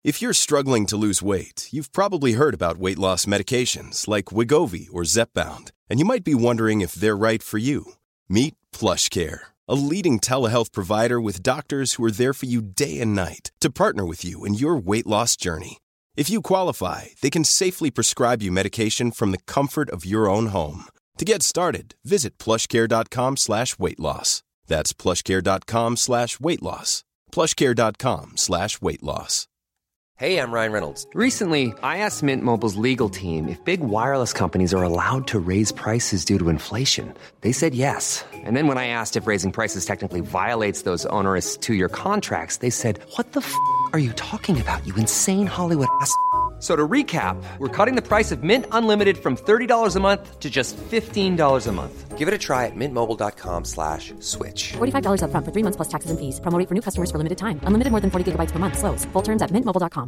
If you're struggling to lose weight, you've probably heard about weight loss medications like Wegovy or Zepbound, and you might be wondering if they're right for you. Meet PlushCare, a leading telehealth provider with doctors who are there for you day and night to partner with you in your weight loss journey. If you qualify, they can safely prescribe you medication from the comfort of your own home. To get started, visit plushcare.com/weightloss. That's plushcare.com/weightloss. plushcare.com/weightloss. Hey, I'm Ryan Reynolds. Recently, I asked Mint Mobile's legal team if big wireless companies are allowed to raise prices due to inflation. They said yes. And then when I asked if raising prices technically violates those onerous two-year contracts, they said, "What the f*** are you talking about, you insane Hollywood ass?" So to recap, we're cutting the price of Mint Unlimited from $30 a month to just $15 a month. Give it a try at mintmobile.com/switch. $45 up front for 3 months plus taxes and fees. Promo rate for new customers for limited time. Unlimited more than 40 gigabytes per month. Slows full terms at mintmobile.com.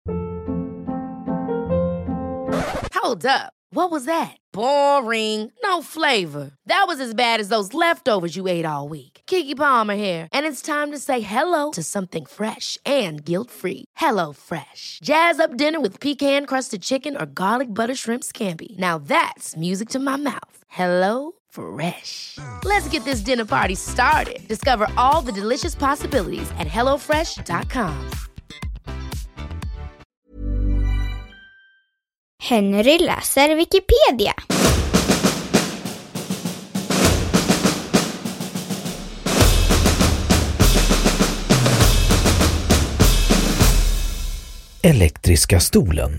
Hold up. What was that? Boring. No flavor. That was as bad as those leftovers you ate all week. Keke Palmer here, and it's time to say hello to something fresh and guilt-free. Hello Fresh. Jazz up dinner with pecan-crusted chicken or garlic butter shrimp scampi. Now that's music to my mouth. Hello Fresh. Let's get this dinner party started. Discover all the delicious possibilities at hellofresh.com. Henry läser Wikipedia. Elektriska stolen.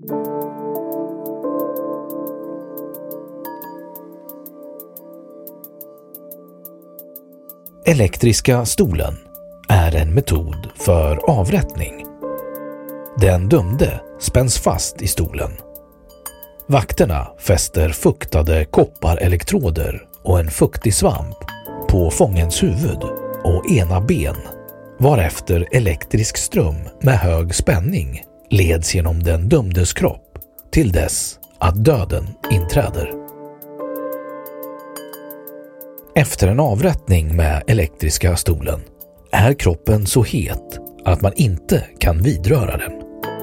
Elektriska stolen är en metod för avrättning. Den dömde spänns fast i stolen. Vakterna fäster fuktade kopparelektroder och en fuktig svamp på fångens huvud och ena ben, varefter elektrisk ström med hög spänning leds genom den dömdes kropp till dess att döden inträder. Efter en avrättning med elektriska stolen är kroppen så het att man inte kan vidröra den.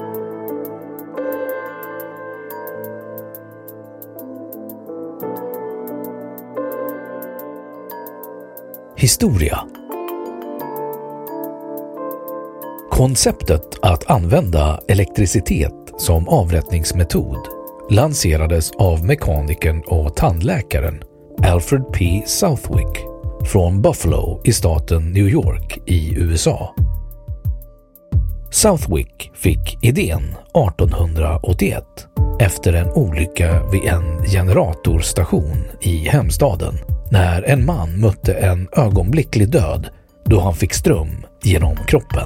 Historia. Konceptet att använda elektricitet som avrättningsmetod lanserades av mekanikern och tandläkaren Alfred P. Southwick från Buffalo i staten New York i USA. Southwick fick idén 1881 efter en olycka vid en generatorstation i hemstaden när en man mötte en ögonblicklig död då han fick ström genom kroppen.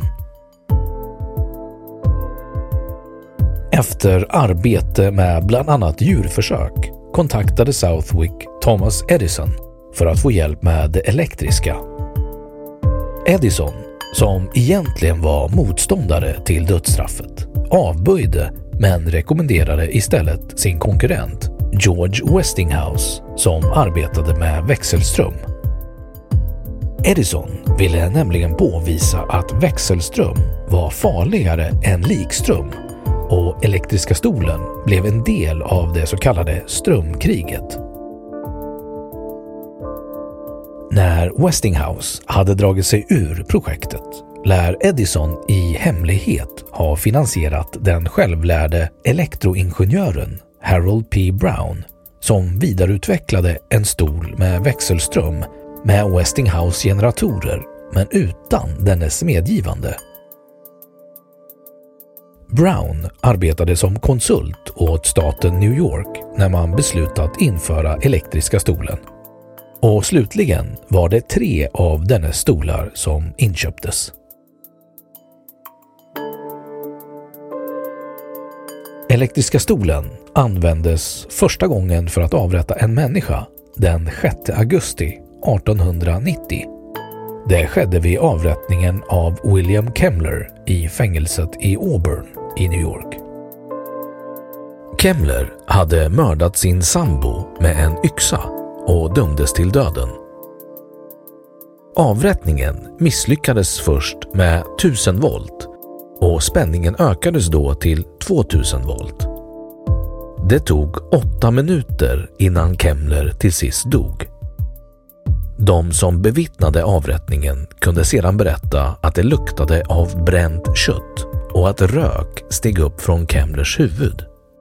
Efter arbete med bland annat djurförsök kontaktade Southwick Thomas Edison för att få hjälp med det elektriska. Edison, som egentligen var motståndare till dödsstraffet, avböjde men rekommenderade istället sin konkurrent George Westinghouse som arbetade med växelström. Edison ville nämligen påvisa att växelström var farligare än likström och elektriska stolen blev en del av det så kallade strömkriget. När Westinghouse hade dragit sig ur projektet lär Edison i hemlighet ha finansierat den självlärde elektroingenjören Harold P. Brown som vidareutvecklade en stol med växelström med Westinghouse-generatorer men utan dennes medgivande. Brown arbetade som konsult åt staten New York när man beslutat införa elektriska stolen. Och slutligen var det 3 av dennes stolar som inköptes. Elektriska stolen användes första gången för att avrätta en människa den 6 augusti 1890. Det skedde vid avrättningen av William Kemmler i fängelset i Auburn i New York. Kemmler hade mördat sin sambo med en yxa och dömdes till döden. Avrättningen misslyckades först med 1000 volt och spänningen ökades då till 2000 volt. Det tog 8 minuter innan Kemmler till sist dog. De som bevittnade avrättningen kunde sedan berätta att det luktade av bränt kött och att rök steg upp från Kemmlers huvud.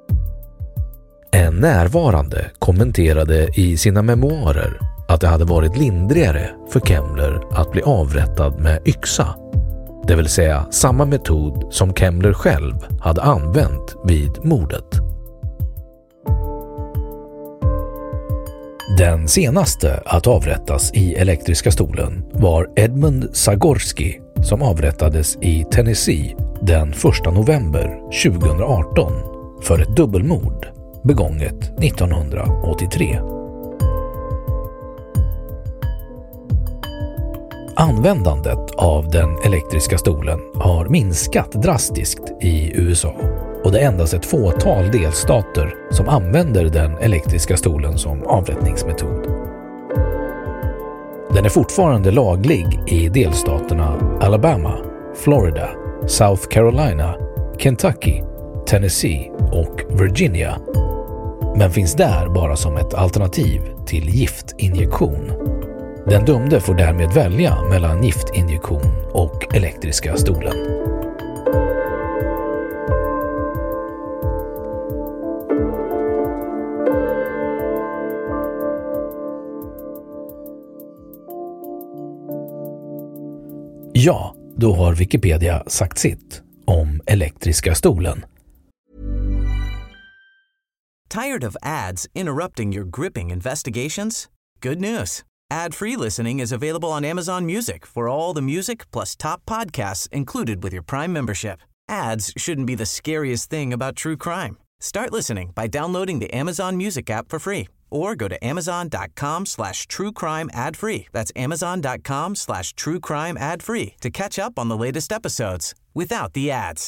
En närvarande kommenterade i sina memoarer att det hade varit lindrigare för Kemmler att bli avrättad med yxa, det vill säga samma metod som Kemmler själv hade använt vid mordet. Den senaste att avrättas i elektriska stolen var Edmund Zagorski som avrättades i Tennessee den 1 november 2018 för ett dubbelmord begånget 1983. Användandet av den elektriska stolen har minskat drastiskt i USA och det är endast ett fåtal delstater som använder den elektriska stolen som avrättningsmetod. Den är fortfarande laglig i delstaterna Alabama, Florida, South Carolina, Kentucky, Tennessee och Virginia, men finns där bara som ett alternativ till giftinjektion. Den dömde får därmed välja mellan giftinjektion och elektriska stolen. Ja, då har Wikipedia sagt sitt om elektriska stolen. Tired of ads interrupting your gripping investigations? Good news. Ad-free listening is available on Amazon Music for all the music plus top podcasts included with your Prime membership. Ads shouldn't be the scariest thing about true crime. Start listening by downloading the Amazon Music app for free or go to amazon.com/truecrime ad-free. That's amazon.com/truecrime ad-free to catch up on the latest episodes without the ads.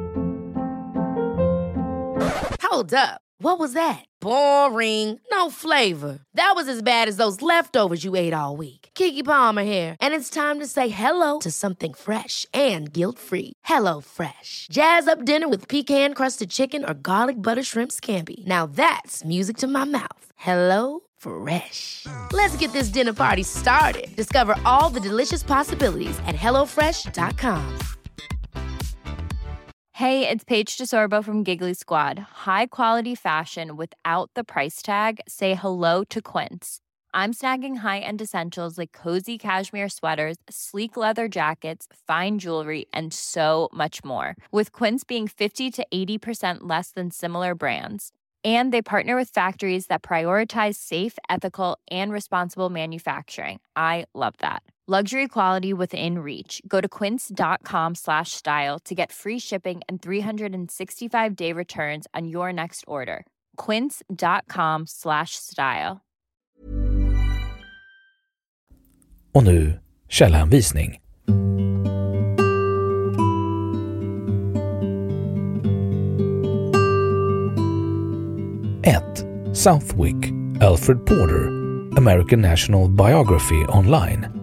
Hold up. What was that? Boring. No flavor. That was as bad as those leftovers you ate all week. Keke Palmer here, and it's time to say hello to something fresh and guilt-free. Hello Fresh. Jazz up dinner with pecan-crusted chicken or garlic butter shrimp scampi. Now that's music to my mouth. Hello Fresh. Let's get this dinner party started. Discover all the delicious possibilities at hellofresh.com. Hey, it's Paige DeSorbo from Giggly Squad. High quality fashion without the price tag. Say hello to Quince. I'm snagging high-end essentials like cozy cashmere sweaters, sleek leather jackets, fine jewelry, and so much more. With Quince being 50 to 80% less than similar brands. And they partner with factories that prioritize safe, ethical, and responsible manufacturing. I love that. Luxury quality within reach. Go to quince.com/style to get free shipping and 365-day returns on your next order. quince.com/style. Och nu källhänvisning. Southwick, Alfred Porter, American National Biography Online.